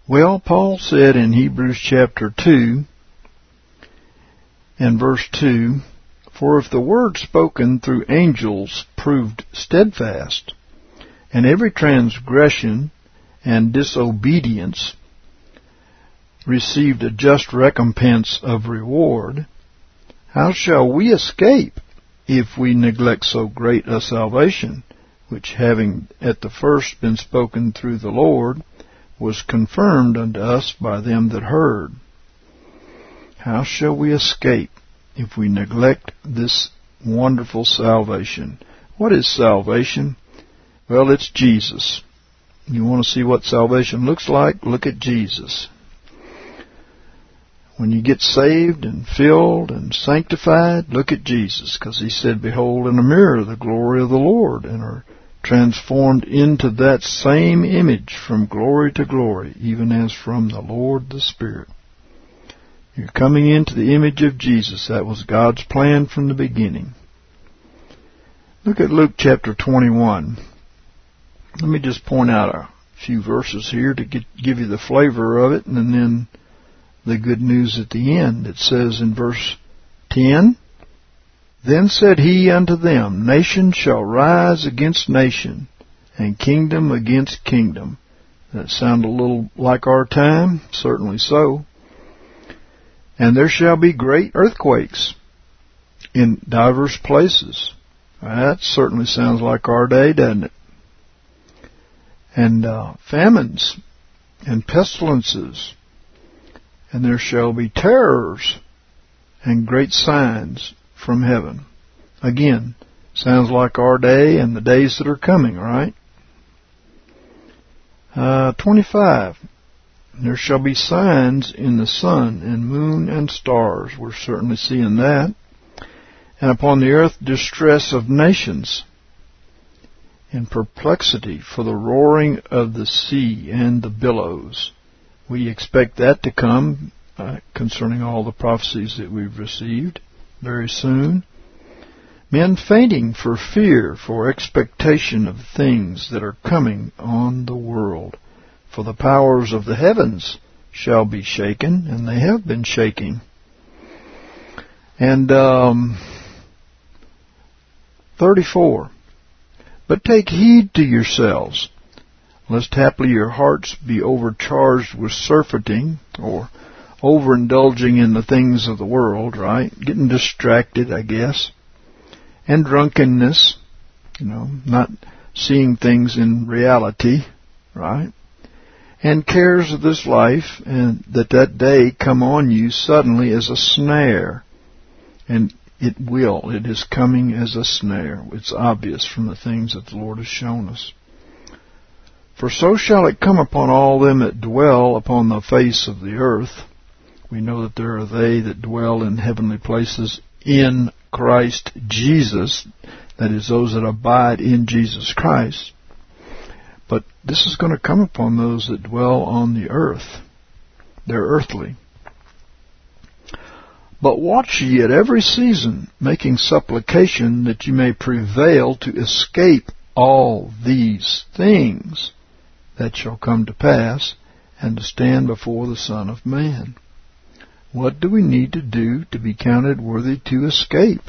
Well, Paul said in Hebrews chapter 2 and verse 2, "For if the word spoken through angels proved steadfast, and every transgression and disobedience received a just recompense of reward, how shall we escape if we neglect so great a salvation, which having at the first been spoken through the Lord, was confirmed unto us by them that heard? How shall we escape if we neglect this wonderful salvation?" What is salvation? Well, it's Jesus. You want to see what salvation looks like? Look at Jesus. When you get saved and filled and sanctified, look at Jesus, because he said, "Behold in a mirror the glory of the Lord," and are transformed into that same image from glory to glory, even as from the Lord the Spirit. You're coming into the image of Jesus. That was God's plan from the beginning. Look at Luke chapter 21. Let me just point out a few verses here to give you the flavor of it, and then the good news at the end. It says in verse 10, "Then said he unto them, Nation shall rise against nation, and kingdom against kingdom." That sound a little like our time? Certainly so. "And there shall be great earthquakes in divers places." That certainly sounds like our day, doesn't it? "And famines and pestilences, and there shall be terrors and great signs from heaven." Again, sounds like our day and the days that are coming, right? 25. "There shall be signs in the sun and moon and stars." We're certainly seeing that. "And upon the earth distress of nations, in perplexity for the roaring of the sea and the billows." We expect that to come concerning all the prophecies that we've received very soon. "Men fainting for fear, for expectation of things that are coming on the world. For the powers of the heavens shall be shaken," and they have been shaking. And 34, "But take heed to yourselves, lest haply your hearts be overcharged with surfeiting," or overindulging in the things of the world, right? Getting distracted, I guess. "And drunkenness," not seeing things in reality, right? "And cares of this life, and that day come on you suddenly as a snare." And it is coming as a snare. It's obvious from the things that the Lord has shown us. "For so shall it come upon all them that dwell upon the face of the earth." We know that there are they that dwell in heavenly places in Christ Jesus. That is, those that abide in Jesus Christ. But this is going to come upon those that dwell on the earth. They're earthly. "But watch ye at every season, making supplication that ye may prevail to escape all these things that shall come to pass, and to stand before the Son of Man." What do we need to do to be counted worthy to escape?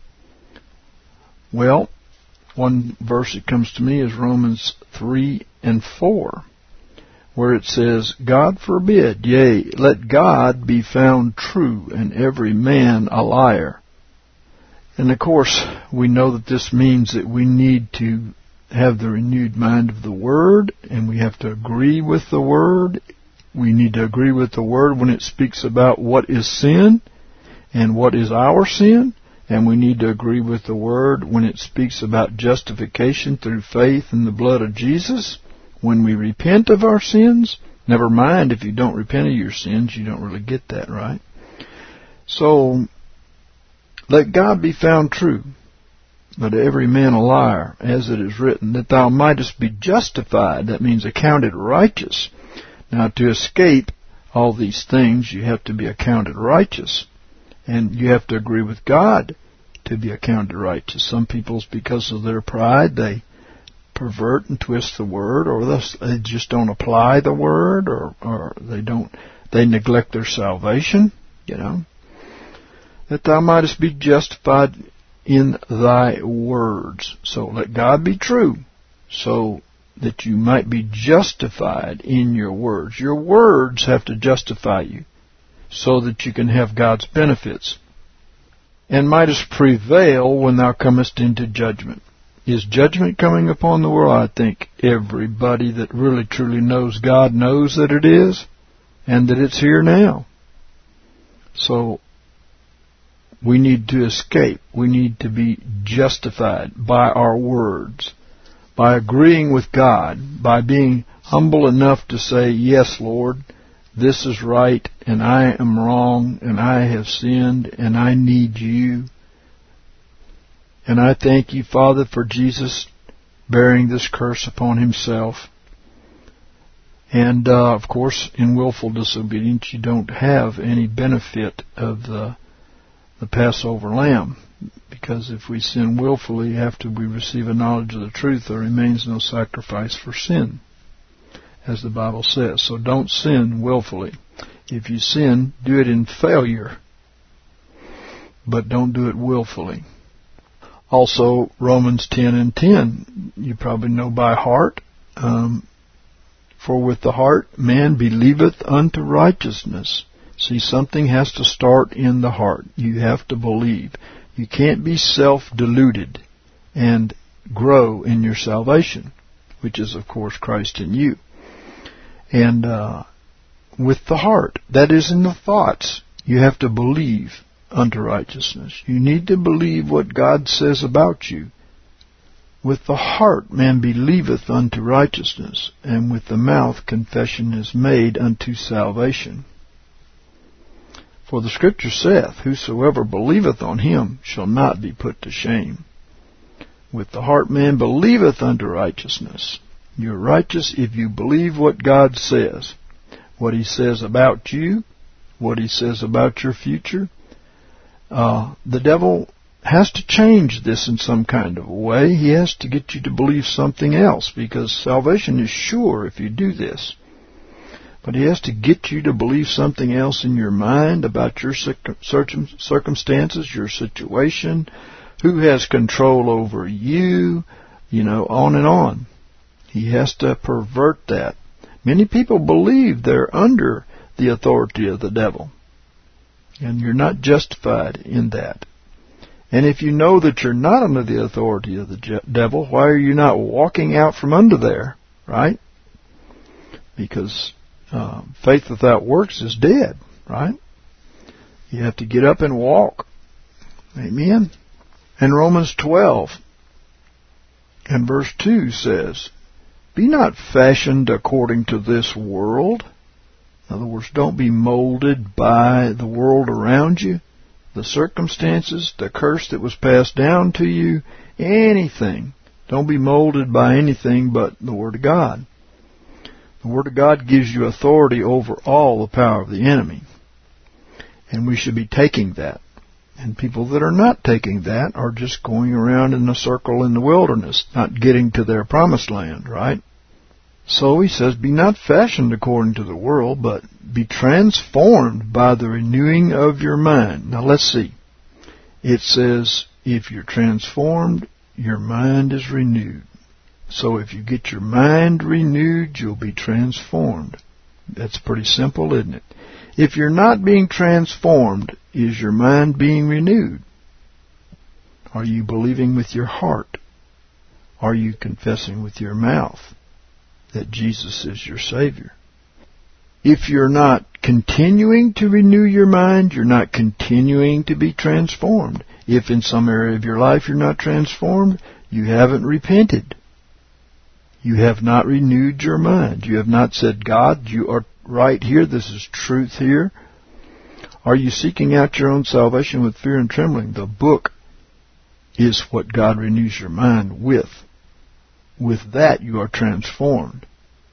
Well, one verse that comes to me is Romans 3 and 4, where it says, "God forbid, yea, let God be found true, and every man a liar." And of course, we know that this means that we need to have the renewed mind of the Word, and we have to agree with the Word. We need to agree with the Word when it speaks about what is sin and what is our sin, and we need to agree with the Word when it speaks about justification through faith in the blood of Jesus. When we repent of our sins, never mind if you don't repent of your sins, you don't really get that, right? So, let God be found true, but every man a liar, as it is written, that thou mightest be justified. That means accounted righteous. Now, to escape all these things, you have to be accounted righteous. And you have to agree with God to be accounted righteous. Some people, because of their pride, they pervert and twist the Word, or they just don't apply the Word, or they neglect their salvation, that thou mightest be justified in thy words. So let God be true, so that you might be justified in your words. Your words have to justify you, so that you can have God's benefits. And mightest prevail when thou comest into judgment. Is judgment coming upon the world? I think everybody that really truly knows God knows that it is, and that it's here now. So we need to escape. We need to be justified by our words, by agreeing with God, by being humble enough to say, yes, Lord, this is right, and I am wrong, and I have sinned, and I need you. And I thank you, Father, for Jesus bearing this curse upon himself. And, of course, in willful disobedience, you don't have any benefit of the Passover lamb. Because if we sin willfully after we receive a knowledge of the truth, there remains no sacrifice for sin, as the Bible says. So don't sin willfully. If you sin, do it in failure, but don't do it willfully. Also, Romans 10:10, you probably know by heart. For with the heart man believeth unto righteousness. See, something has to start in the heart. You have to believe. You can't be self-deluded and grow in your salvation, which is, of course, Christ in you. And with the heart, that is in the thoughts, you have to believe unto righteousness. You need to believe what God says about you. With the heart man believeth unto righteousness, and with the mouth confession is made unto salvation. For the Scripture saith, whosoever believeth on him shall not be put to shame. With the heart man believeth unto righteousness. You're righteous if you believe what God says, what he says about you, what he says about your future. The devil has to change this in some kind of a way. He has to get you to believe something else, because salvation is sure if you do this. But he has to get you to believe something else in your mind about your circumstances, your situation, who has control over you, on and on. He has to pervert that. Many people believe they're under the authority of the devil, and you're not justified in that. And if you know that you're not under the authority of the devil, why are you not walking out from under there, right? Because faith without works is dead, right? You have to get up and walk. Amen? And Romans 12 and verse 2 says, be not fashioned according to this world. In other words, don't be molded by the world around you, the circumstances, the curse that was passed down to you, anything. Don't be molded by anything but the Word of God. The Word of God gives you authority over all the power of the enemy. And we should be taking that. And people that are not taking that are just going around in a circle in the wilderness, not getting to their promised land, right? So he says, be not fashioned according to the world, but be transformed by the renewing of your mind. Now let's see. It says, if you're transformed, your mind is renewed. So if you get your mind renewed, you'll be transformed. That's pretty simple, isn't it? If you're not being transformed, is your mind being renewed? Are you believing with your heart? Are you confessing with your mouth that Jesus is your Savior? If you're not continuing to renew your mind, you're not continuing to be transformed. If in some area of your life you're not transformed, you haven't repented. You have not renewed your mind. You have not said, God, you are right here. This is truth here. Are you seeking out your own salvation with fear and trembling? The book is what God renews your mind with. With that you are transformed.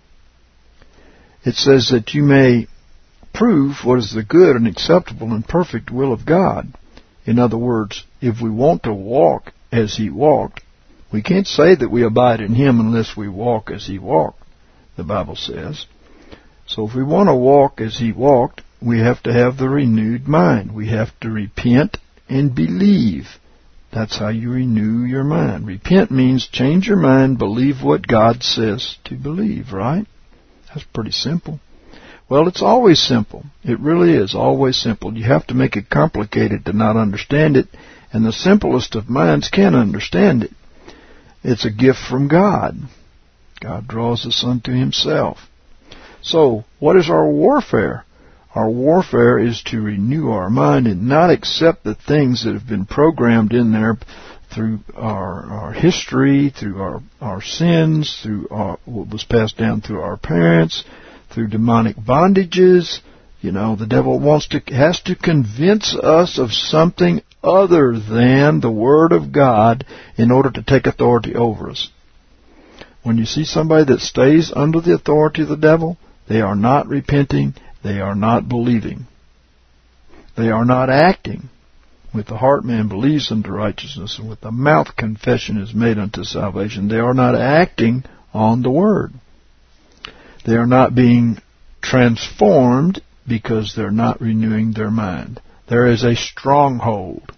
It says that you may prove what is the good and acceptable and perfect will of God. In other words, if we want to walk as He walked, we can't say that we abide in Him unless we walk as He walked, the Bible says. So if we want to walk as He walked, we have to have the renewed mind. We have to repent and believe. That's how you renew your mind. Repent means change your mind, believe what God says to believe, right? That's pretty simple. Well, it's always simple. It really is always simple. You have to make it complicated to not understand it, and the simplest of minds can understand it. It's a gift from God. God draws us unto Himself. So, what is our warfare? Our warfare is to renew our mind and not accept the things that have been programmed in there through our history, through our sins, through what was passed down through our parents, through demonic bondages. You know, the devil has to convince us of something other than the Word of God in order to take authority over us. When you see somebody that stays under the authority of the devil, they are not repenting, they are not believing. They are not acting. With the heart man believes unto righteousness, and with the mouth confession is made unto salvation. They are not acting on the Word. They are not being transformed because they're not renewing their mind. There is a stronghold.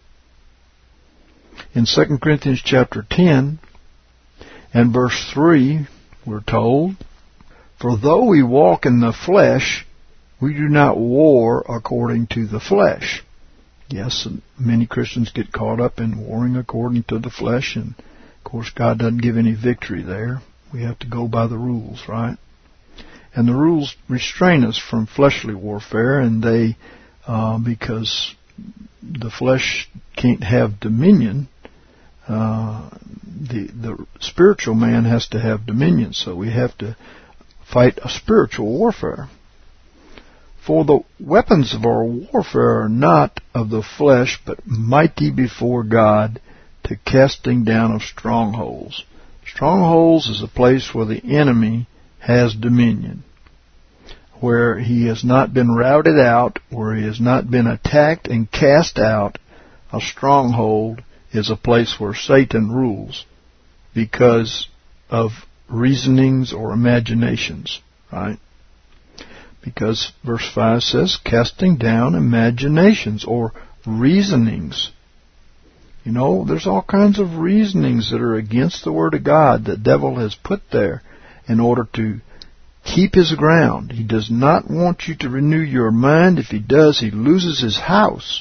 In 2 Corinthians chapter 10 and verse 3, we're told, "For though we walk in the flesh, we do not war according to the flesh." Yes, many Christians get caught up in warring according to the flesh, and of course God doesn't give any victory there. We have to go by the rules, right? And the rules restrain us from fleshly warfare, and they, because the flesh can't have dominion, the spiritual man has to have dominion, so we have to fight a spiritual warfare. "For the weapons of our warfare are not of the flesh, but mighty before God to casting down of strongholds." Strongholds is a place where the enemy has dominion, where he has not been routed out, where he has not been attacked and cast out. A stronghold is a place where Satan rules because of reasonings or imaginations, right? Because verse 5 says, casting down imaginations or reasonings. You know, there's all kinds of reasonings that are against the Word of God the devil has put there in order to keep his ground. He does not want you to renew your mind. If he does, he loses his house.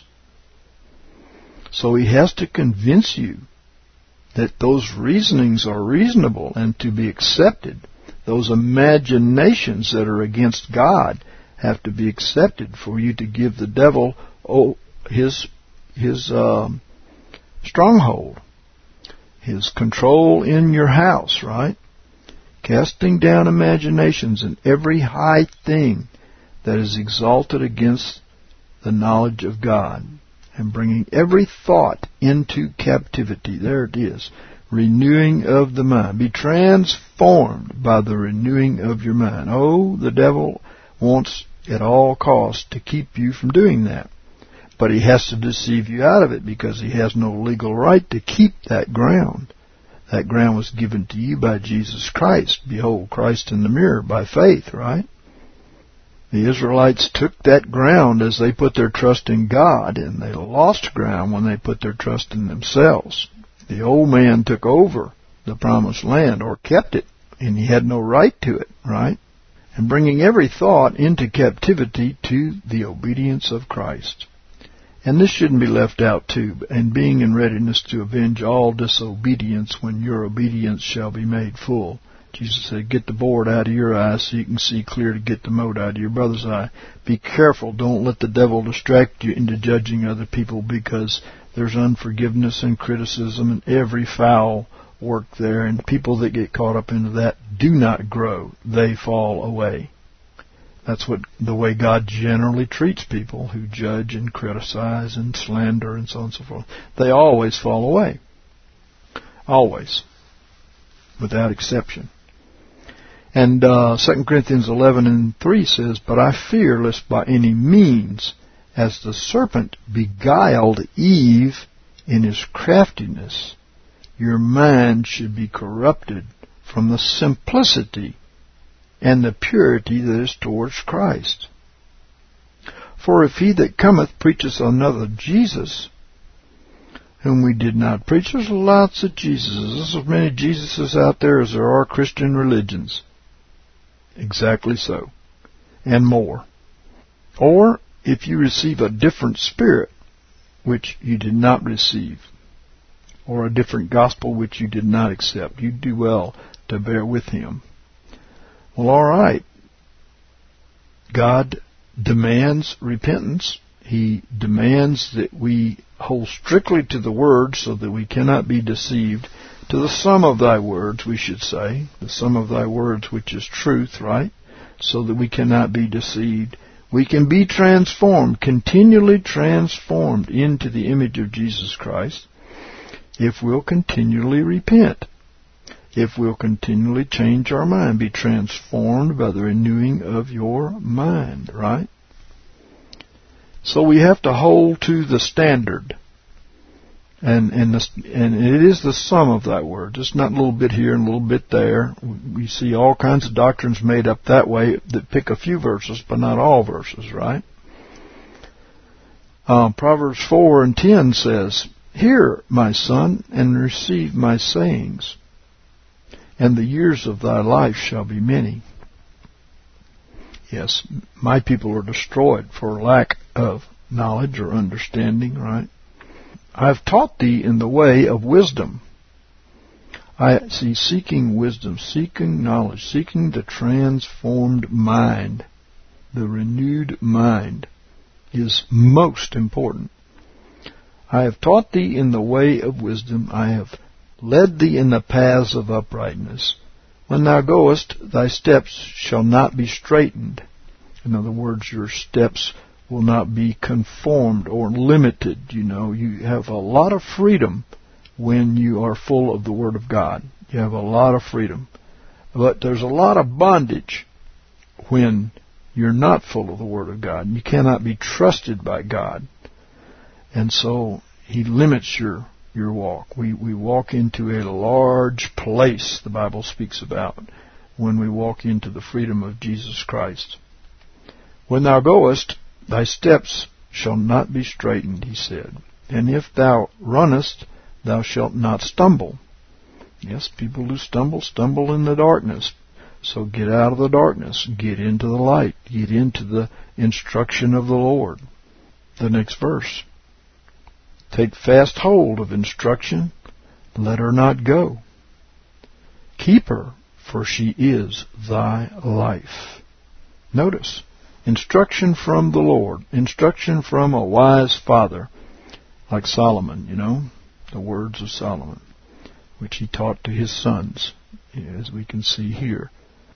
So he has to convince you that those reasonings are reasonable and to be accepted. Those imaginations that are against God have to be accepted for you to give the devil his stronghold, his control in your house, right? Casting down imaginations and every high thing that is exalted against the knowledge of God, and bringing every thought into captivity. There it is. Renewing of the mind. Be transformed by the renewing of your mind. Oh, the devil wants at all costs to keep you from doing that. But he has to deceive you out of it because he has no legal right to keep that ground. That ground was given to you by Jesus Christ. Behold, Christ in the mirror by faith, right? The Israelites took that ground as they put their trust in God, and they lost ground when they put their trust in themselves. The old man took over the promised land, or kept it, and he had no right to it, right? And bringing every thought into captivity to the obedience of Christ. And this shouldn't be left out too, and being in readiness to avenge all disobedience when your obedience shall be made full. Jesus said, get the board out of your eye so you can see clear to get the mote out of your brother's eye. Be careful. Don't let the devil distract you into judging other people, because there's unforgiveness and criticism and every foul work there. And people that get caught up into that do not grow. They fall away. That's the way God generally treats people who judge and criticize and slander and so on and so forth. They always fall away. Always. Without exception. And 2 Corinthians 11:3 says, "But I fear lest by any means, as the serpent beguiled Eve in his craftiness, your mind should be corrupted from the simplicity and the purity that is towards Christ. For if he that cometh preacheth another Jesus, whom we did not preach, there's lots of Jesuses. There's as many Jesuses out there as there are Christian religions. Exactly so. And more. Or if you receive a different spirit, which you did not receive, or a different gospel which you did not accept, you do well to bear with him. Well, all right. God demands repentance. He demands that we hold strictly to the word so that we cannot be deceived. To the sum of thy words, we should say. The sum of thy words, which is truth, right? So that we cannot be deceived. We can be transformed, continually transformed into the image of Jesus Christ, if we'll continually repent. If we'll continually change our mind, be transformed by the renewing of your mind, right? So we have to hold to the standard. And it is the sum of thy words. It's not a little bit here and a little bit there. We see all kinds of doctrines made up that way that pick a few verses, but not all verses, right? Proverbs 4:10 says, Hear, my son, and receive my sayings, and the years of thy life shall be many. Yes, my people are destroyed for lack of knowledge or understanding, right? I have taught thee in the way of wisdom. I see seeking wisdom, seeking knowledge, seeking the transformed mind, the renewed mind is most important. I have taught thee in the way of wisdom. I have led thee in the paths of uprightness. When thou goest, thy steps shall not be straitened. In other words, your steps will not be conformed or limited. You know, you have a lot of freedom when you are full of the Word of God. You have a lot of freedom. But there's a lot of bondage when you're not full of the Word of God. You cannot be trusted by God. And so He limits your walk. We walk into a large place, the Bible speaks about, when we walk into the freedom of Jesus Christ. When thou goest, thy steps shall not be straitened, he said. And if thou runnest, thou shalt not stumble. Yes, people who stumble in the darkness. So get out of the darkness. Get into the light. Get into the instruction of the Lord. The next verse. Take fast hold of instruction. Let her not go. Keep her, for she is thy life. Notice. Instruction from the Lord. Instruction from a wise father, like Solomon, you know, the words of Solomon, which he taught to his sons, as we can see here.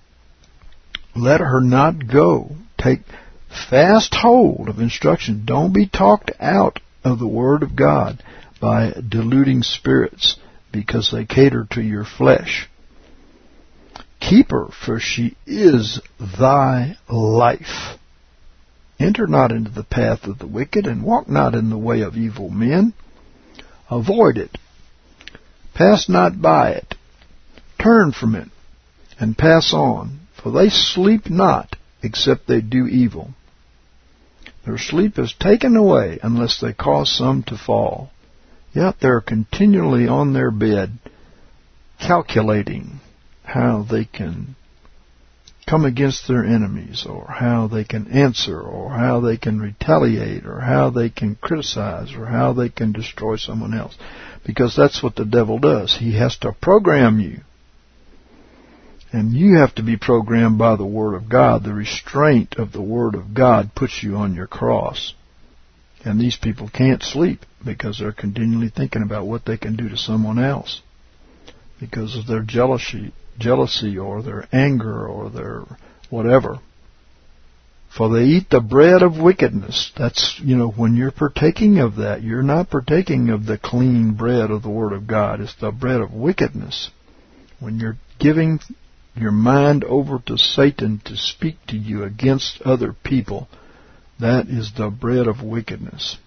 Let her not go. Take fast hold of instruction. Don't be talked out of the Word of God by deluding spirits because they cater to your flesh. Keep her, for she is thy life. Enter not into the path of the wicked, and walk not in the way of evil men. Avoid it. Pass not by it. Turn from it, and pass on. For they sleep not, except they do evil. Their sleep is taken away, unless they cause some to fall. Yet they're continually on their bed, calculating how they can come against their enemies, or how they can answer, or how they can retaliate, or how they can criticize, or how they can destroy someone else. Because that's what the devil does. He has to program you. And you have to be programmed by the Word of God. The restraint of the Word of God puts you on your cross. And these people can't sleep because they're continually thinking about what they can do to someone else because of their jealousy or their anger or their whatever. For they eat the bread of wickedness. That's, when you're partaking of that, you're not partaking of the clean bread of the Word of God. It's the bread of wickedness. When you're giving your mind over to Satan to speak to you against other people, that is the bread of wickedness.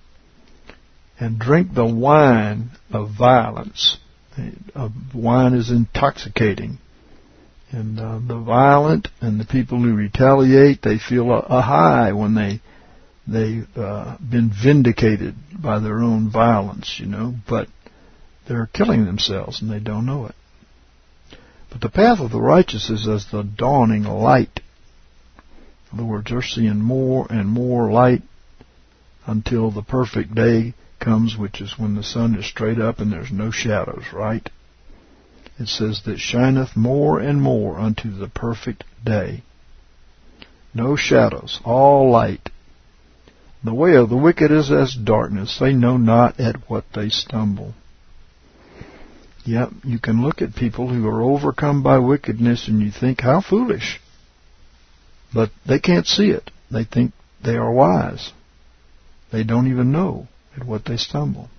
And drink the wine of violence. Wine is intoxicating. And the violent and the people who retaliate, they feel a high when they've been vindicated by their own violence, but they're killing themselves and they don't know it. But the path of the righteous is as the dawning light. In other words, they're seeing more and more light until the perfect day comes, which is when the sun is straight up and there's no shadows, right? It says that shineth more and more unto the perfect day. No shadows, all light. The way of the wicked is as darkness. They know not at what they stumble. Yep, you can look at people who are overcome by wickedness and you think, how foolish. But they can't see it. They think they are wise. They don't even know at what they stumble.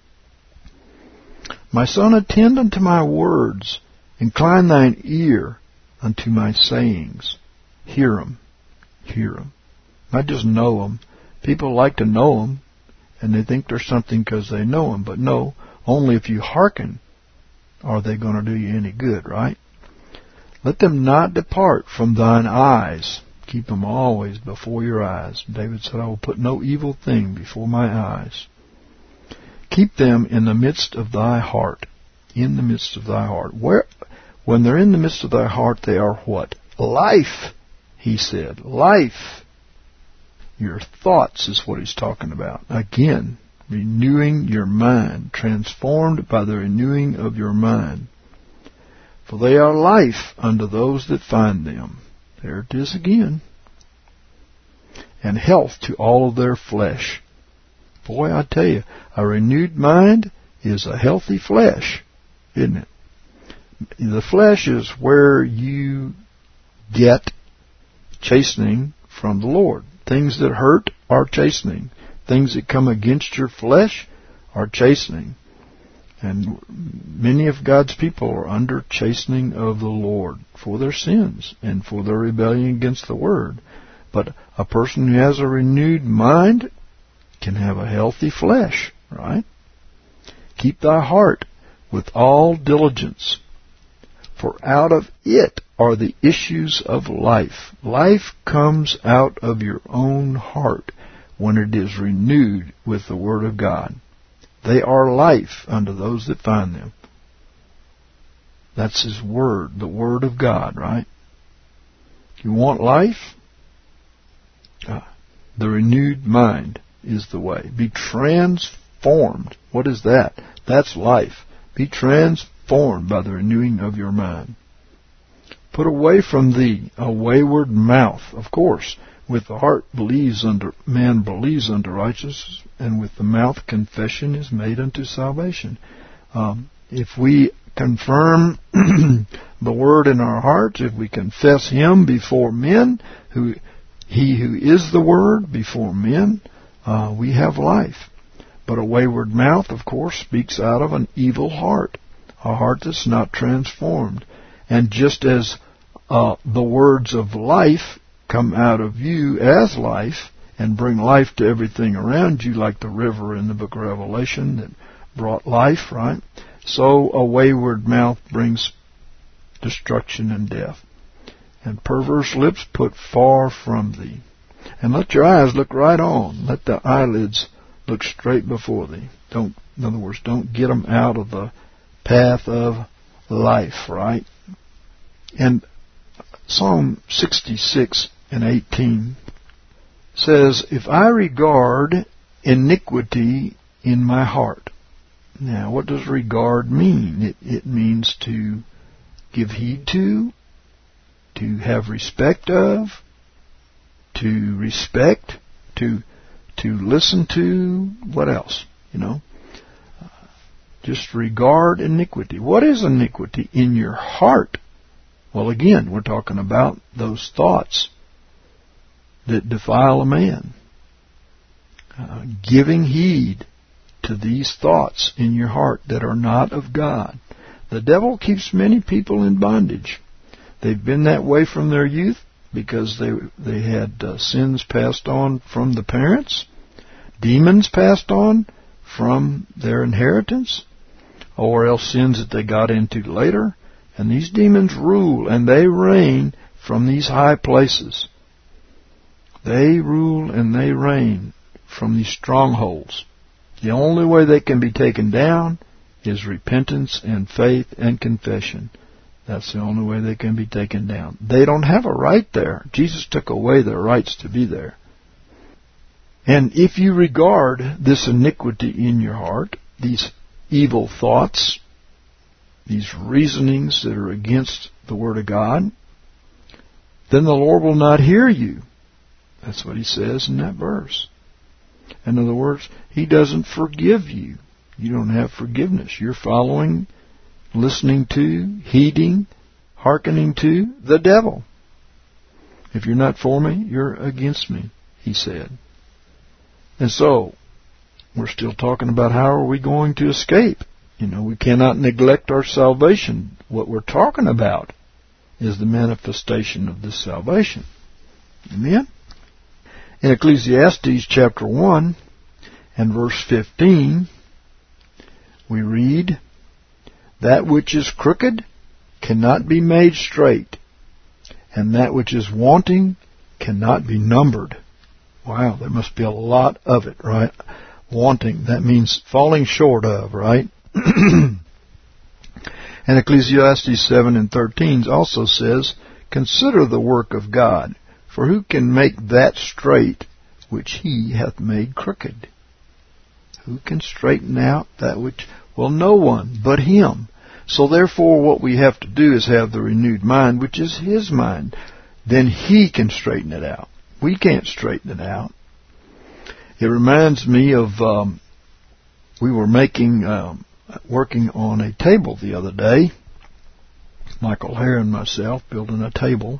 My son, attend unto my words. Incline thine ear unto my sayings. Hear them. Hear them. Not just know them. People like to know them, and they think they're something because they know them. But no, only if you hearken are they going to do you any good, right? Let them not depart from thine eyes. Keep them always before your eyes. David said, I will put no evil thing before my eyes. Keep them in the midst of thy heart. In the midst of thy heart. When they're in the midst of thy heart, they are what? Life, he said. Life. Your thoughts is what he's talking about. Again, renewing your mind, transformed by the renewing of your mind. For they are life unto those that find them. There it is again. And health to all of their flesh. Boy, I tell you, a renewed mind is a healthy flesh, isn't it? The flesh is where you get chastening from the Lord. Things that hurt are chastening. Things that come against your flesh are chastening. And many of God's people are under chastening of the Lord for their sins and for their rebellion against the Word. But a person who has a renewed mind can have a healthy flesh, right? Keep thy heart with all diligence, for out of it are the issues of life. Life comes out of your own heart when it is renewed with the Word of God. They are life unto those that find them. That's His Word, the Word of God, right? You want life? The renewed mind is the way. Be transformed. What is that? That's life. Be transformed by the renewing of your mind. Put away from thee a wayward mouth. Of course, with the heart man believes unto righteousness, and with the mouth confession is made unto salvation. If we confirm the Word in our hearts, if we confess Him before men, He who is the Word before men, we have life. But a wayward mouth, of course, speaks out of an evil heart, a heart that's not transformed. And just as the words of life come out of you as life and bring life to everything around you, like the river in the book of Revelation that brought life, right? So a wayward mouth brings destruction and death. And perverse lips put far from thee. And let your eyes look right on. Let the eyelids look straight before thee. In other words, don't get them out of the path of life, right? And Psalm 66 and 18 says, if I regard iniquity in my heart. Now, what does regard mean? It means to give heed to have respect of, to respect, to listen to, what else? Just regard iniquity. What is iniquity? In your heart. Well, again, we're talking about those thoughts that defile a man. Giving heed to these thoughts in your heart that are not of God. The devil keeps many people in bondage. They've been that way from their youth because they had sins passed on from the parents, demons passed on from their inheritance, or else sins that they got into later, And these demons rule and they reign from these high places. They rule and they reign from these strongholds. The only way they can be taken down is repentance and faith and confession. That's the only way they can be taken down. They don't have a right there. Jesus took away their rights to be there. And if you regard this iniquity in your heart, these evil thoughts, these reasonings that are against the Word of God, then the Lord will not hear you. That's what He says in that verse. In other words, He doesn't forgive you. You don't have forgiveness. You're following, listening to, heeding, hearkening to the devil. If you're not for me, you're against me, He said. And so, we're still talking about how are we going to escape. We cannot neglect our salvation. What we're talking about is the manifestation of this salvation. Amen? In Ecclesiastes chapter 1 and verse 15, we read, "That which is crooked cannot be made straight, and that which is wanting cannot be numbered." Wow, there must be a lot of it, right? Wanting, that means falling short of, right? And Ecclesiastes 7 and 13 also says, "Consider the work of God, for who can make that straight which He hath made crooked?" Who can straighten out that which? Well, no one but Him. So therefore what we have to do is have the renewed mind, which is His mind. Then He can straighten it out. We can't straighten it out. It reminds me of, we were working on a table the other day. Michael Hare and myself building a table.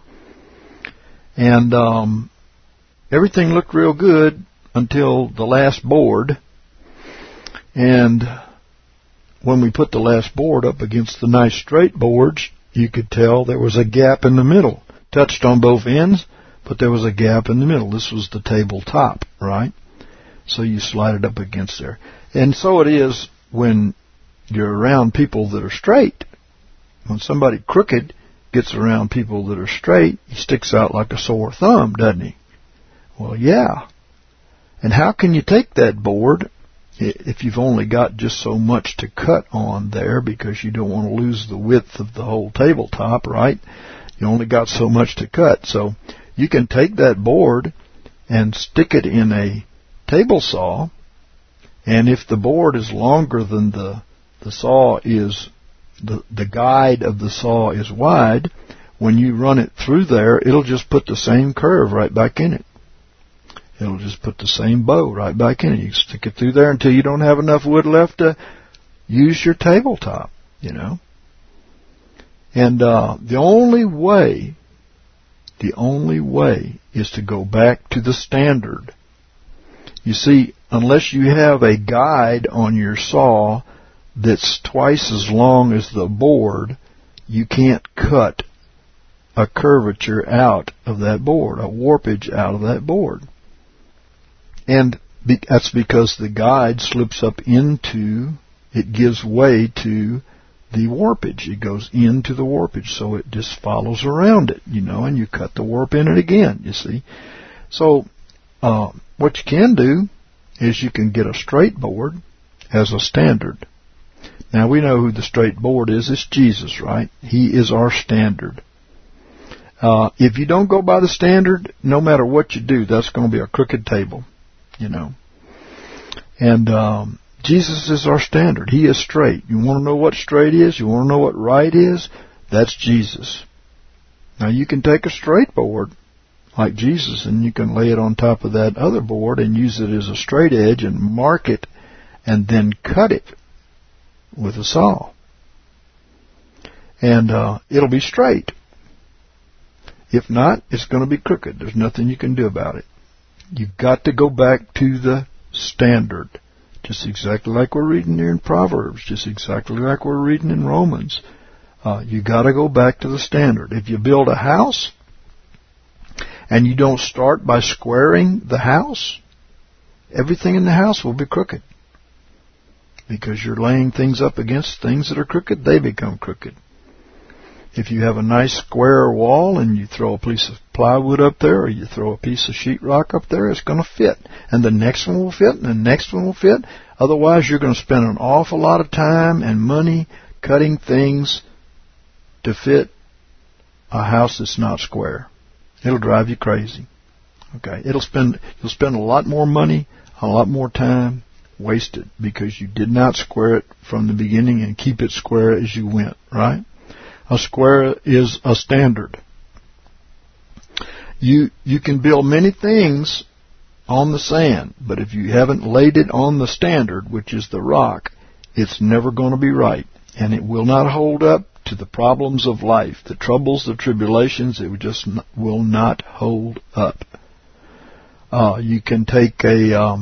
And everything looked real good until the last board. And when we put the last board up against the nice straight boards, you could tell there was a gap in the middle. Touched on both ends, but there was a gap in the middle. This was the tabletop, right? So you slide it up against there. And so it is when you're around people that are straight. When somebody crooked gets around people that are straight, he sticks out like a sore thumb, doesn't he? Well, yeah. And how can you take that board if you've only got just so much to cut on there because you don't want to lose the width of the whole tabletop, right? You only got so much to cut. So you can take that board and stick it in a table saw, and if the board is longer than the saw is, the guide of the saw is wide, when you run it through there, it'll just put the same curve right back in it. It'll just put the same bow right back in it. You stick it through there until you don't have enough wood left to use your tabletop, And the only way is to go back to the standard. You see, unless you have a guide on your saw that's twice as long as the board, you can't cut a curvature out of that board, a warpage out of that board. And that's because the guide slips up into, it gives way to the warpage. It goes into the warpage, so it just follows around it, and you cut the warp in it again, you see. So, what you can do is you can get a straight board as a standard. Now, we know who the straight board is. It's Jesus, right? He is our standard. If you don't go by the standard, no matter what you do, that's going to be a crooked table, And Jesus is our standard. He is straight. You want to know what straight is? You want to know what right is? That's Jesus. Now, you can take a straight board like Jesus, and you can lay it on top of that other board and use it as a straight edge and mark it and then cut it with a saw. And it'll be straight. If not, it's going to be crooked. There's nothing you can do about it. You've got to go back to the standard. Just exactly like we're reading here in Proverbs. Just exactly like we're reading in Romans. You got to go back to the standard. If you build a house and you don't start by squaring the house, everything in the house will be crooked. Because you're laying things up against things that are crooked, they become crooked. If you have a nice square wall and you throw a piece of plywood up there or you throw a piece of sheetrock up there, it's going to fit. And the next one will fit and the next one will fit. Otherwise, you're going to spend an awful lot of time and money cutting things to fit a house that's not square. It'll drive you crazy. Okay, you'll spend a lot more money, a lot more time wasted because you did not square it from the beginning and keep it square as you went, right? A square is a standard. You can build many things on the sand, but if you haven't laid it on the standard, which is the rock, it's never going to be right, and it will not hold up to the problems of life, the troubles, the tribulations. It just will not hold up. You can take a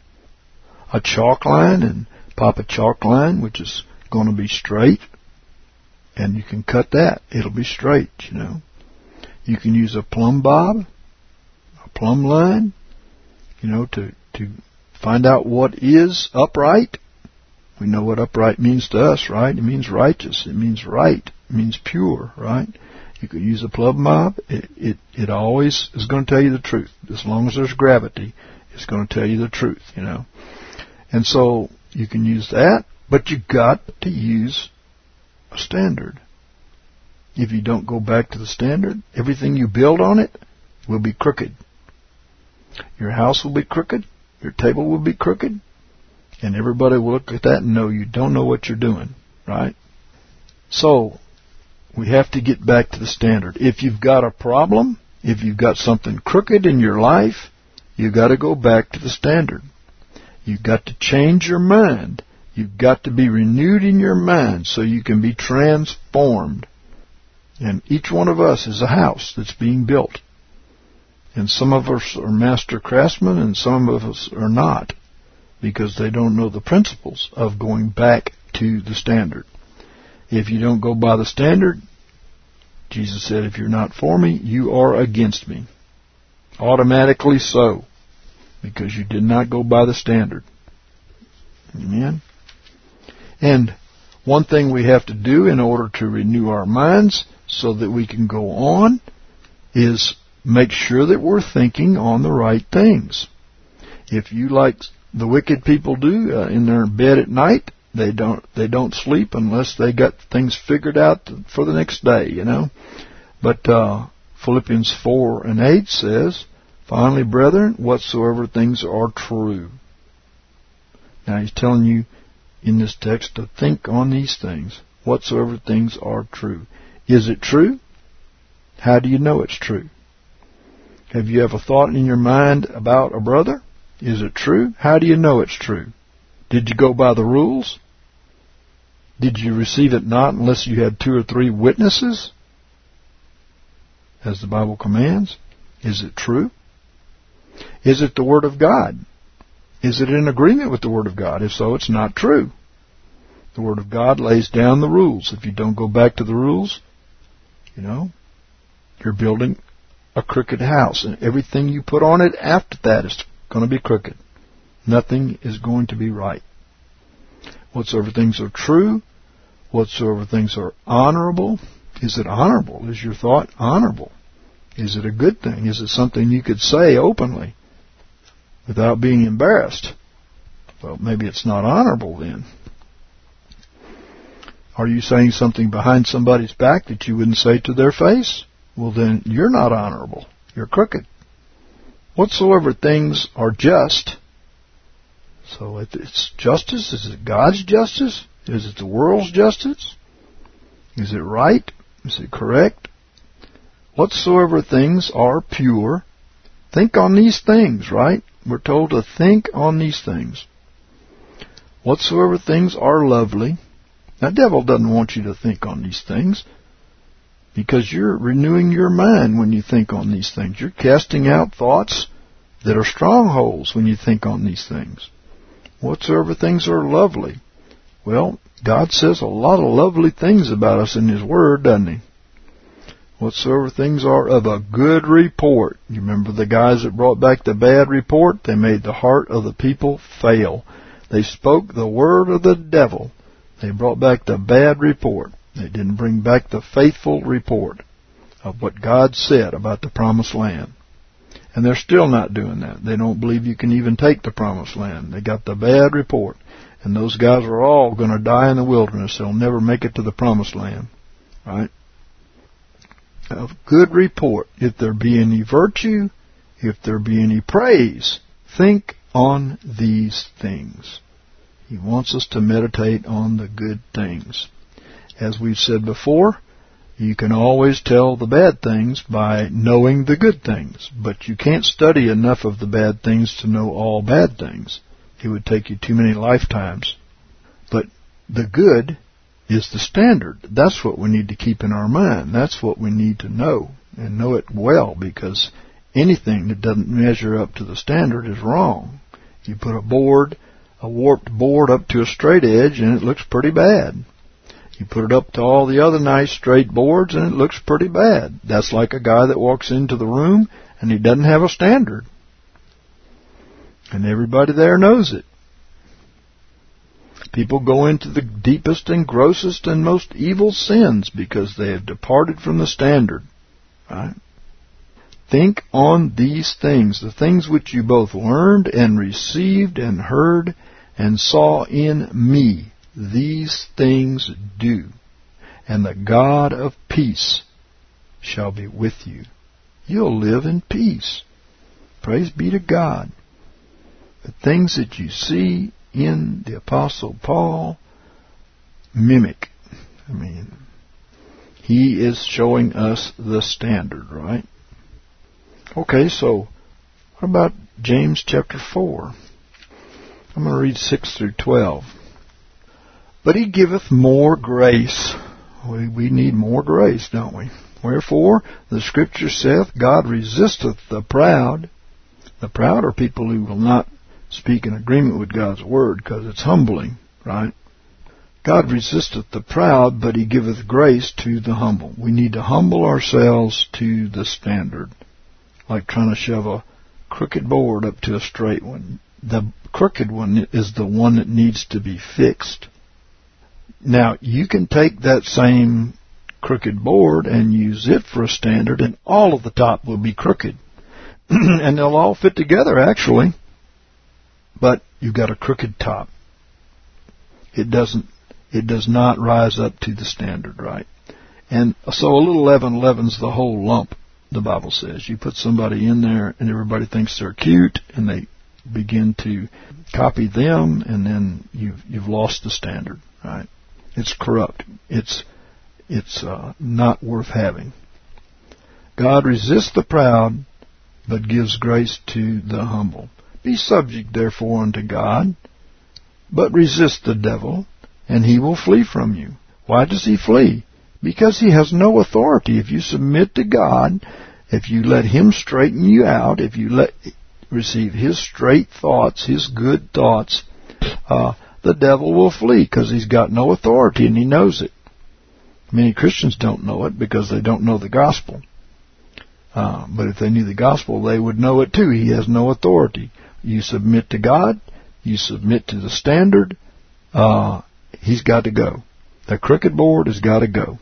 chalk line and pop a chalk line, which is going to be straight, and you can cut that. It'll be straight, you know. You can use a plumb bob, a plumb line, you know, to find out what is upright. We know what upright means to us, right? It means righteous. It means right. It means pure, right? You could use a plumb bob. It always is going to tell you the truth. As long as there's gravity, it's going to tell you the truth, you know. And so you can use that, but you got to use a standard. If you don't go back to the standard, everything you build on it will be crooked. Your house will be crooked. Your table will be crooked. And everybody will look at that and know you don't know what you're doing, right? So we have to get back to the standard. If you've got a problem, if you've got something crooked in your life, you've got to go back to the standard. You've got to change your mind. You've got to be renewed in your mind so you can be transformed. And each one of us is a house that's being built. And some of us are master craftsmen and some of us are not, because they don't know the principles of going back to the standard. If you don't go by the standard, Jesus said, if you're not for me, you are against me. Automatically so, because you did not go by the standard. Amen? And one thing we have to do in order to renew our minds so that we can go on is make sure that we're thinking on the right things. If you, like the wicked people do, in their bed at night, they don't sleep unless they got things figured out for the next day, you know. But Philippians 4:8 says, finally, brethren, whatsoever things are true. Now he's telling you in this text to think on these things. Whatsoever things are true. Is it true? How do you know it's true? Have you ever thought in your mind about a brother? Is it true? How do you know it's true? Did you go by the rules? Did you receive it not unless you had 2 or 3 witnesses? As the Bible commands. Is it true? Is it the Word of God? Is it in agreement with the Word of God? If so, it's not true. The Word of God lays down the rules. If you don't go back to the rules, you know, you're building a crooked house. And everything you put on it after that is going to be crooked. Nothing is going to be right. Whatsoever things are true, whatsoever things are honorable. Is it honorable? Is your thought honorable? Is it a good thing? Is it something you could say openly without being embarrassed? Well, maybe it's not honorable then. Are you saying something behind somebody's back that you wouldn't say to their face? Well, then you're not honorable. You're crooked. Whatsoever things are just. So if it's justice, is it God's justice? Is it the world's justice? Is it right? Is it correct? Whatsoever things are pure. Think on these things, right? We're told to think on these things. Whatsoever things are lovely. Now, the devil doesn't want you to think on these things because you're renewing your mind when you think on these things. You're casting out thoughts that are strongholds when you think on these things. Whatsoever things are lovely. Well, God says a lot of lovely things about us in His Word, doesn't He? Whatsoever things are of a good report. You remember the guys that brought back the bad report? They made the heart of the people fail. They spoke the word of the devil. They brought back the bad report. They didn't bring back the faithful report of what God said about the promised land. And they're still not doing that. They don't believe you can even take the promised land. They got the bad report. And those guys are all going to die in the wilderness. They'll never make it to the promised land. Right? A good report. If there be any virtue, if there be any praise, think on these things. He wants us to meditate on the good things. As we've said before, you can always tell the bad things by knowing the good things, but you can't study enough of the bad things to know all bad things. It would take you too many lifetimes. But the good is the standard. That's what we need to keep in our mind. That's what we need to know, and know it well, because anything that doesn't measure up to the standard is wrong. You put a warped board up to a straight edge, and it looks pretty bad. You put it up to all the other nice straight boards, and it looks pretty bad. That's like a guy that walks into the room, and he doesn't have a standard. And everybody there knows it. People go into the deepest and grossest and most evil sins because they have departed from the standard. Right? Think on these things, the things which you both learned and received and heard and saw in me. These things do, and the God of peace shall be with you. You'll live in peace. Praise be to God. The things that you see in the Apostle Paul mimic. He is showing us the standard, right? Okay, so what about James chapter 4? I'm going to read 6 through 12. But he giveth more grace. We need more grace, don't we? Wherefore, the Scripture saith, God resisteth the proud. The proud are people who will not speak in agreement with God's Word, because it's humbling, right? God resisteth the proud, but he giveth grace to the humble. We need to humble ourselves to the standard, like trying to shove a crooked board up to a straight one. The crooked one is the one that needs to be fixed. Now, you can take that same crooked board and use it for a standard, and all of the top will be crooked. And they'll all fit together, actually. But you've got a crooked top. It does not rise up to the standard, right? And so a little leaven leavens the whole lump, the Bible says. You put somebody in there, and everybody thinks they're cute, and they begin to copy them, and then you've lost the standard, right? It's corrupt. It's not worth having. God resists the proud, but gives grace to the humble. Be subject, therefore, unto God, but resist the devil, and he will flee from you. Why does he flee? Because he has no authority. If you submit to God, if you let him straighten you out, if you receive his straight thoughts, his good thoughts, the devil will flee, because he's got no authority, and he knows it. Many Christians don't know it because they don't know the gospel. But if they knew the gospel, they would know it too. He has no authority. You submit to God, you submit to the standard, he's got to go. The crooked board has got to go.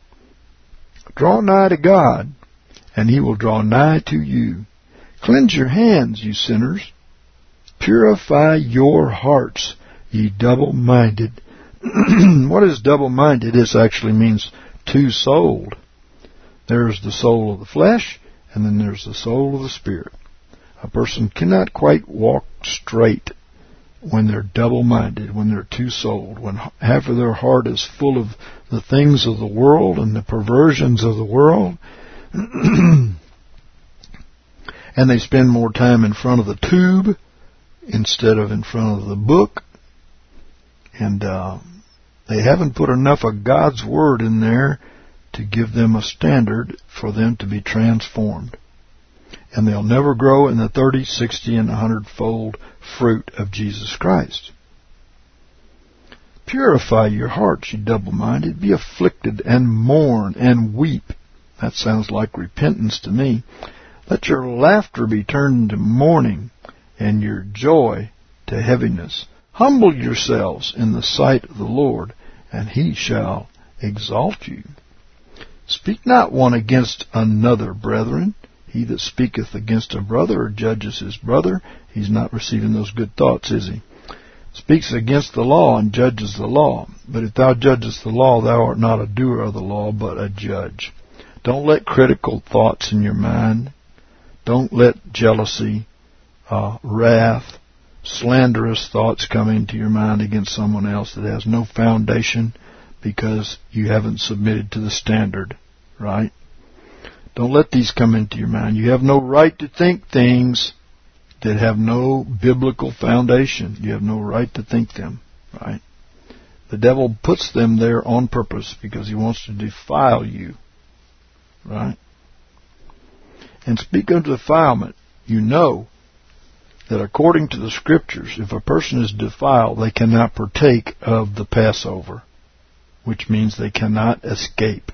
Draw nigh to God, and he will draw nigh to you. Cleanse your hands, you sinners. Purify your hearts, ye double-minded. What is double-minded? This actually means two-souled. There's the soul of the flesh, and then there's the soul of the spirit. A person cannot quite walk straight when they're double-minded, when they're two-souled, when half of their heart is full of the things of the world and the perversions of the world, and they spend more time in front of the tube instead of in front of the book, and they haven't put enough of God's Word in there to give them a standard for them to be transformed. And they'll never grow in the 30, 60, and 100-fold fruit of Jesus Christ. Purify your hearts, you double-minded. Be afflicted and mourn and weep. That sounds like repentance to me. Let your laughter be turned into mourning, and your joy to heaviness. Humble yourselves in the sight of the Lord, and he shall exalt you. Speak not one against another, brethren. He that speaketh against a brother or judges his brother, he's not receiving those good thoughts, is he? Speaks against the law and judges the law. But if thou judgest the law, thou art not a doer of the law, but a judge. Don't let critical thoughts in your mind. Don't let jealousy, wrath, slanderous thoughts come into your mind against someone else that has no foundation because you haven't submitted to the standard, right? Don't let these come into your mind. You have no right to think things that have no biblical foundation. You have no right to think them, right? The devil puts them there on purpose because he wants to defile you, right? And speak of defilement, you know that according to the Scriptures, if a person is defiled, they cannot partake of the Passover, which means they cannot escape.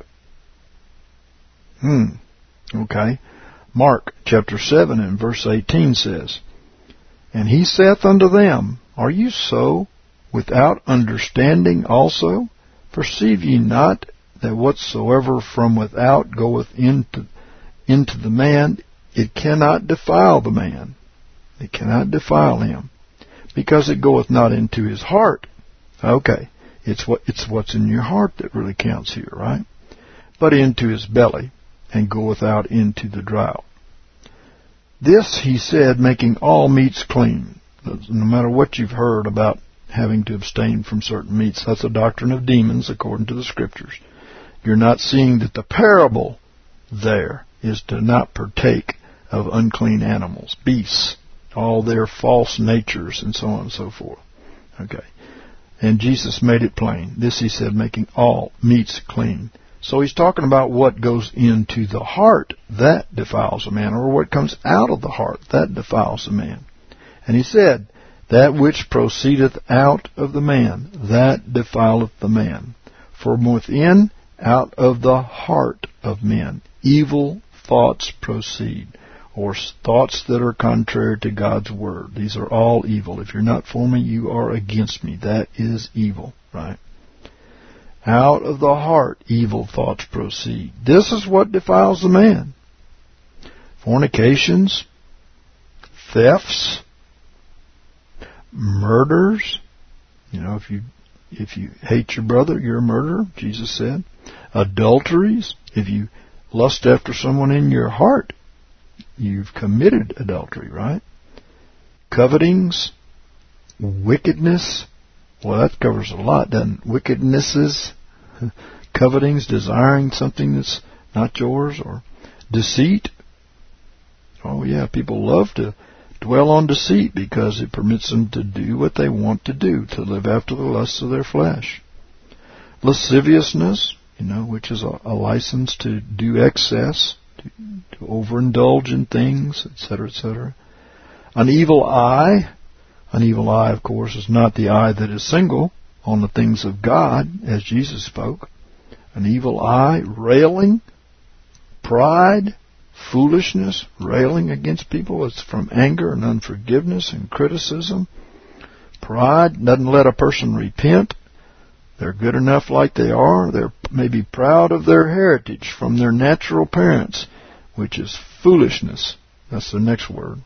Okay. Mark chapter 7 and verse 18 says, And he saith unto them, Are you so without understanding also? Perceive ye not that whatsoever from without goeth into the man, it cannot defile the man. It cannot defile him, because it goeth not into his heart. Okay, it's what's in your heart that really counts here, right? But into his belly, and goeth out into the drought. This he said, making all meats clean. No matter what you've heard about having to abstain from certain meats, that's a doctrine of demons according to the Scriptures. You're not seeing that the parable there is to not partake of unclean animals, beasts, all their false natures, and so on and so forth. Okay. And Jesus made it plain. This he said, making all meats clean. So he's talking about what goes into the heart, that defiles a man, or what comes out of the heart, that defiles a man. And he said, that which proceedeth out of the man, that defileth the man. From within, out of the heart of men, evil thoughts proceed, or thoughts that are contrary to God's word. These are all evil. If you're not for me, you are against me. That is evil, right? Out of the heart, evil thoughts proceed. This is what defiles the man. Fornications, thefts, murders. You know, if you hate your brother, you're a murderer, Jesus said. Adulteries. If you lust after someone in your heart, you've committed adultery, right? Covetings, wickedness. Well, that covers a lot, doesn't it? Wickednesses, covetings, desiring something that's not yours, or deceit. Oh, yeah, people love to dwell on deceit because it permits them to do what they want to do, to live after the lusts of their flesh. Lasciviousness, which is a license to do excess, to overindulge in things, etc., etc. An evil eye. An evil eye, of course, is not the eye that is single on the things of God, as Jesus spoke. An evil eye, railing, pride, foolishness, railing against people. It's from anger and unforgiveness and criticism. Pride doesn't let a person repent. They're good enough like they are. They're maybe proud of their heritage from their natural parents, which is foolishness. That's the next word.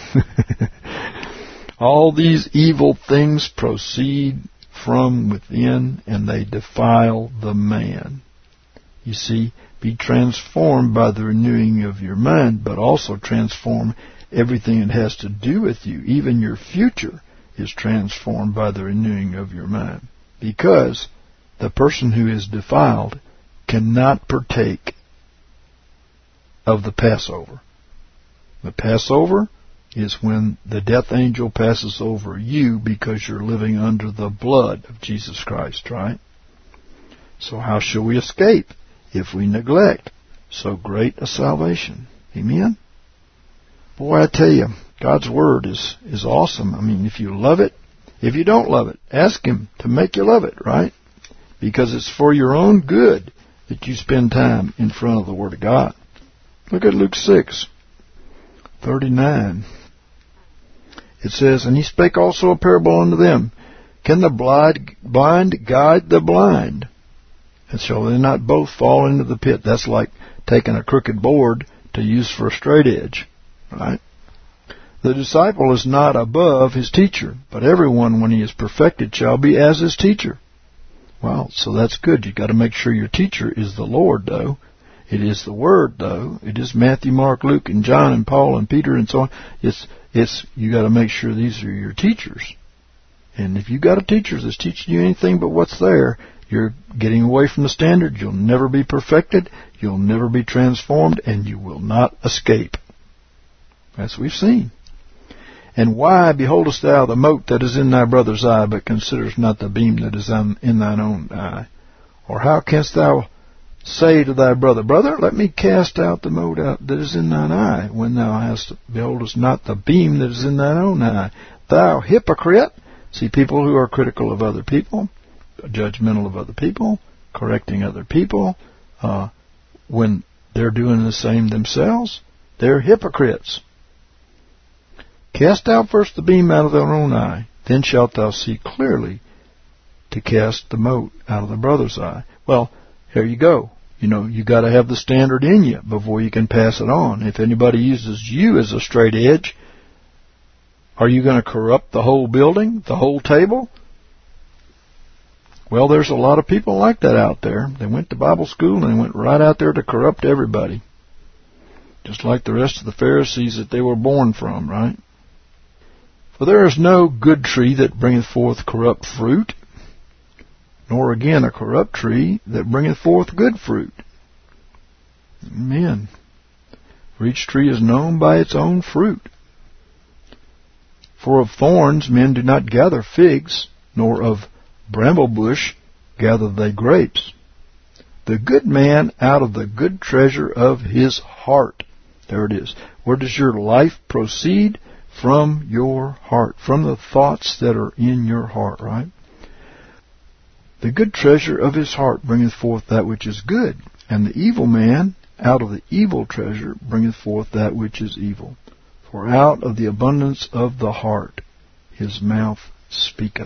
All these evil things proceed from within, and they defile the man. You see, be transformed by the renewing of your mind, but also transform everything that has to do with you. Even your future is transformed by the renewing of your mind. Because the person who is defiled cannot partake of the Passover. The Passover is when the death angel passes over you because you're living under the blood of Jesus Christ, right? So how shall we escape if we neglect so great a salvation? Amen? Boy, I tell you, God's Word is awesome. I mean, if you love it, if you don't love it, ask Him to make you love it, right? Because it's for your own good that you spend time in front of the Word of God. Look at Luke 6:39. It says, And he spake also a parable unto them. Can the blind guide the blind? And shall they not both fall into the pit? That's like taking a crooked board to use for a straight edge, right? The disciple is not above his teacher, but everyone, when he is perfected, shall be as his teacher. Well, so that's good. You've got to make sure your teacher is the Lord, though. It is the Word, though. It is Matthew, Mark, Luke, and John, and Paul, and Peter, and so on. You got to make sure these are your teachers. And if you got a teacher that's teaching you anything but what's there, you're getting away from the standard. You'll never be perfected. You'll never be transformed, and you will not escape. That's what we've seen. And why beholdest thou the mote that is in thy brother's eye, but considerest not the beam that is in thine own eye? Or how canst thou say to thy brother, Brother, let me cast out the mote out that is in thine eye, when thou beholdest not the beam that is in thine own eye? Thou hypocrite! See, people who are critical of other people, judgmental of other people, correcting other people, when they're doing the same themselves, they're hypocrites. Cast out first the beam out of thine own eye, then shalt thou see clearly to cast the mote out of the brother's eye. Well, here you go. You got to have the standard in you before you can pass it on. If anybody uses you as a straight edge, are you going to corrupt the whole building, the whole table? Well, there's a lot of people like that out there. They went to Bible school and they went right out there to corrupt everybody. Just like the rest of the Pharisees that they were born from, right? For there is no good tree that bringeth forth corrupt fruit, nor again a corrupt tree that bringeth forth good fruit. Amen. For each tree is known by its own fruit. For of thorns men do not gather figs, nor of bramble bush gather they grapes. The good man out of the good treasure of his heart. There it is. Where does your life proceed? From your heart, from the thoughts that are in your heart, right? The good treasure of his heart bringeth forth that which is good, and the evil man out of the evil treasure bringeth forth that which is evil. For out of the abundance of the heart his mouth speaketh.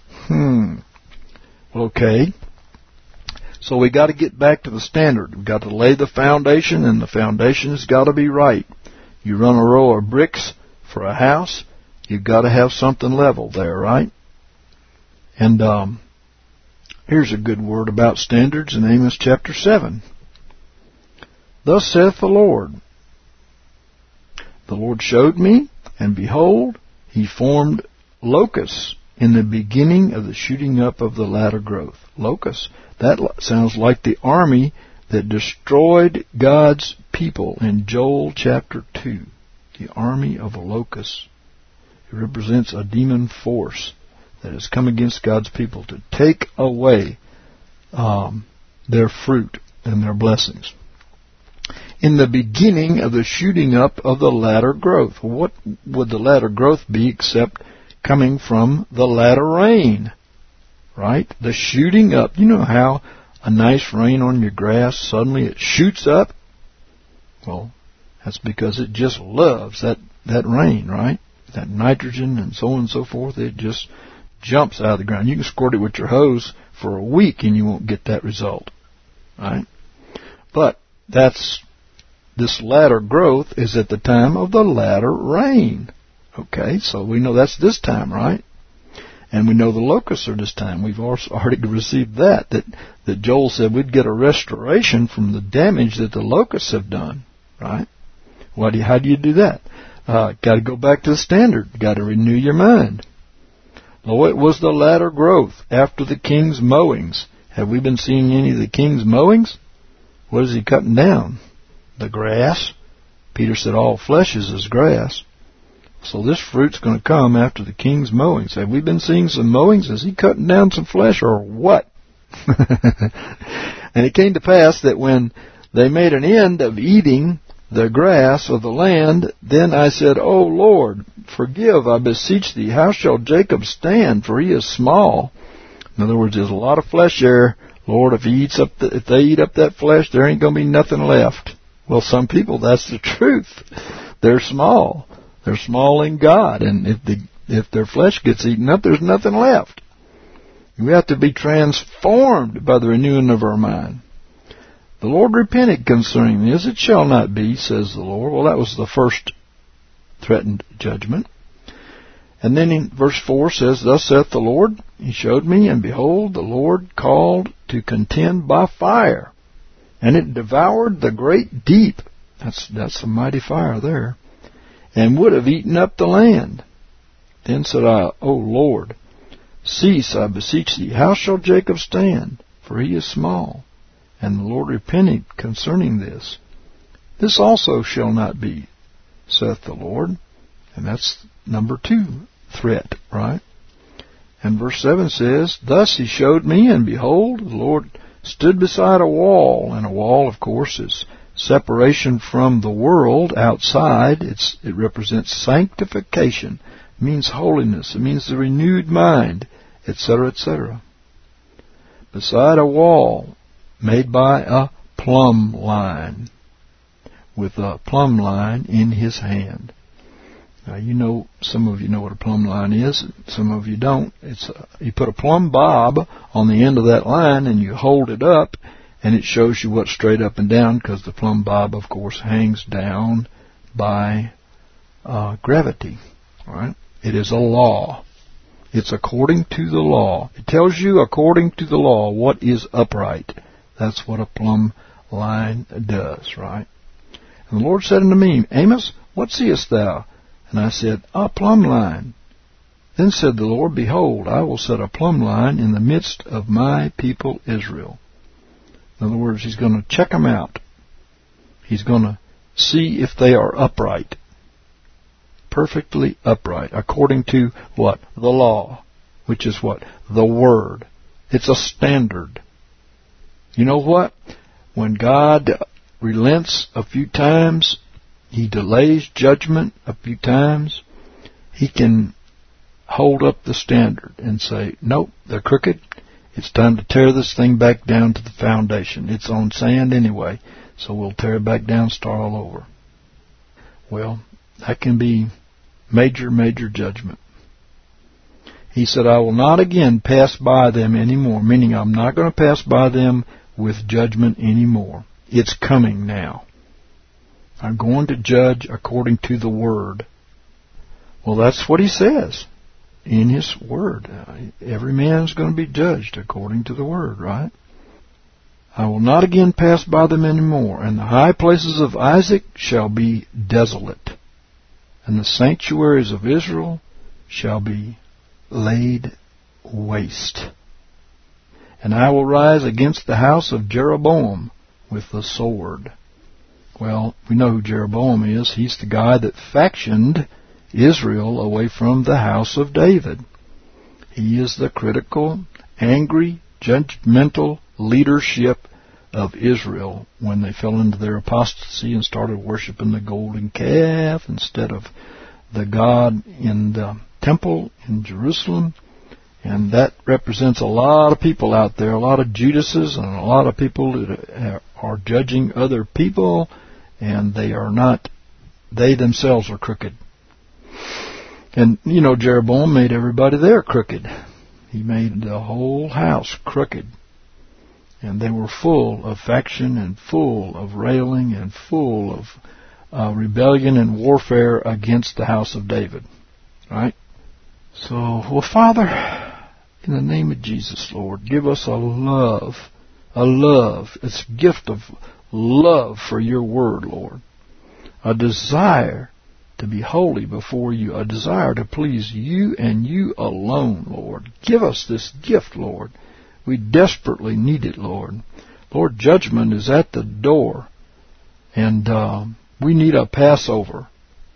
Okay. So we got to get back to the standard. We've got to lay the foundation, and the foundation has got to be right. You run a row of bricks for a house, you've got to have something level there, right? And here's a good word about standards in Amos chapter 7. Thus saith the Lord showed me, and behold, he formed locusts in the beginning of the shooting up of the latter growth. Locusts. That sounds like the army that destroyed God's people in Joel chapter 2. The army of locusts. It represents a demon force that has come against God's people to take away their fruit and their blessings. In the beginning of the shooting up of the latter growth. What would the latter growth be except coming from the latter rain? Right? The shooting up. You know how a nice rain on your grass, suddenly it shoots up? Well, that's because it just loves that rain, right? That nitrogen and so on and so forth. It just jumps out of the ground. You can squirt it with your hose for a week and you won't get that result, right? But this latter growth is at the time of the latter rain. Okay, so we know that's this time, right? And we know the locusts are this time. We've already received that Joel said we'd get a restoration from the damage that the locusts have done, right? How do you do that? Got to go back to the standard. Got to renew your mind. Lo, it was the latter growth after the king's mowings. Have we been seeing any of the king's mowings? What is he cutting down? The grass. Peter said all flesh is as grass. So this fruit's going to come after the king's mowings. Have we been seeing some mowings? Is he cutting down some flesh or what? And it came to pass that when they made an end of eating the grass of the land, then I said, O Lord, forgive, I beseech thee. How shall Jacob stand? For he is small. In other words, there's a lot of flesh there. Lord, if they eat up that flesh, there ain't going to be nothing left. Well, some people, that's the truth. They're small. They're small in God, and if their flesh gets eaten up, there's nothing left. We have to be transformed by the renewing of our mind. The Lord repented concerning this. It shall not be, says the Lord. Well, that was the first threatened judgment. And then in verse 4 says, Thus saith the Lord, He showed me, and behold, the Lord called to contend by fire, and it devoured the great deep. That's a mighty fire there. And would have eaten up the land. Then said I, O Lord, cease, I beseech thee. How shall Jacob stand? For he is small. And the Lord repented concerning this. This also shall not be, saith the Lord. And that's number 2 threat, right? And verse 7 says, Thus he showed me, and behold, the Lord stood beside a wall. And a wall, of course, is separation from the world outside. It represents sanctification. It means holiness. It means the renewed mind, etc., etc. Beside a wall made by a plumb line, with a plumb line in his hand. Now, some of you know what a plumb line is, some of you don't. You put a plumb bob on the end of that line and you hold it up, and it shows you what's straight up and down, because the plumb bob, of course, hangs down by gravity. Right? It is a law. It's according to the law. It tells you according to the law what is upright. That's what a plumb line does, right? And the Lord said unto me, Amos, what seest thou? And I said, A plumb line. Then said the Lord, Behold, I will set a plumb line in the midst of my people Israel. In other words, He's going to check them out. He's going to see if they are upright. Perfectly upright. According to what? The law. Which is what? The Word. It's a standard. You know what? When God relents a few times, He delays judgment a few times, He can hold up the standard and say, nope, they're crooked. It's time to tear this thing back down to the foundation. It's on sand anyway, so we'll tear it back down, start all over. Well, that can be major, major judgment. He said, I will not again pass by them anymore, meaning I'm not going to pass by them with judgment anymore. It's coming now. I'm going to judge according to the Word. Well, that's what He says in His Word. Every man is going to be judged according to the Word, right? I will not again pass by them anymore, and the high places of Isaac shall be desolate, and the sanctuaries of Israel shall be laid waste. And I will rise against the house of Jeroboam with the sword. Well, we know who Jeroboam is. He's the guy that factioned Israel away from the house of David. He is the critical, angry, judgmental leadership of Israel when they fell into their apostasy and started worshiping the golden calf instead of the God in the temple in Jerusalem. And that represents a lot of people out there, a lot of Judases and a lot of people that are judging other people, and they are not, they themselves are crooked. And, Jeroboam made everybody there crooked. He made the whole house crooked. And they were full of faction and full of railing and full of rebellion and warfare against the house of David. Right? So, well, Father, in the name of Jesus, Lord, give us a love. It's a gift of love for your word, Lord. A desire to be holy before you. A desire to please you and you alone, Lord. Give us this gift, Lord. We desperately need it, Lord. Lord, judgment is at the door. And we need a Passover.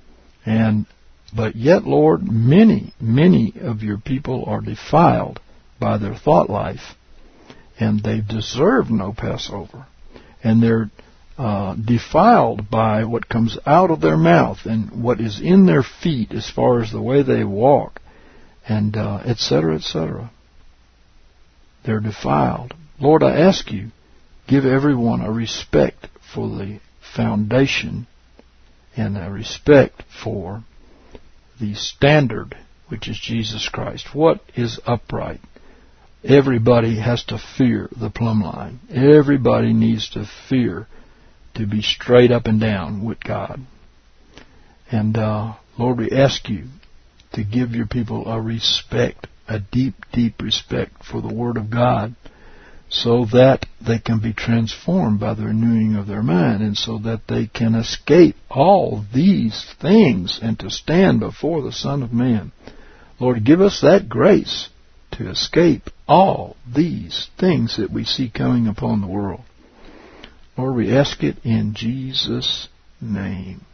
But yet, Lord, many of your people are defiled by their thought life, and they deserve no Passover. And they're defiled by what comes out of their mouth and what is in their feet as far as the way they walk, and etc., etc. They're defiled. Lord, I ask you, give everyone a respect for the foundation and a respect for the standard, which is Jesus Christ. What is upright? Everybody has to fear the plumb line. Everybody needs to fear to be straight up and down with God. And Lord, we ask you to give your people a respect, a deep, deep respect for the Word of God, so that they can be transformed by the renewing of their mind, and so that they can escape all these things and to stand before the Son of Man. Lord, give us that grace to escape all these things that we see coming upon the world. Lord, we ask it in Jesus' name.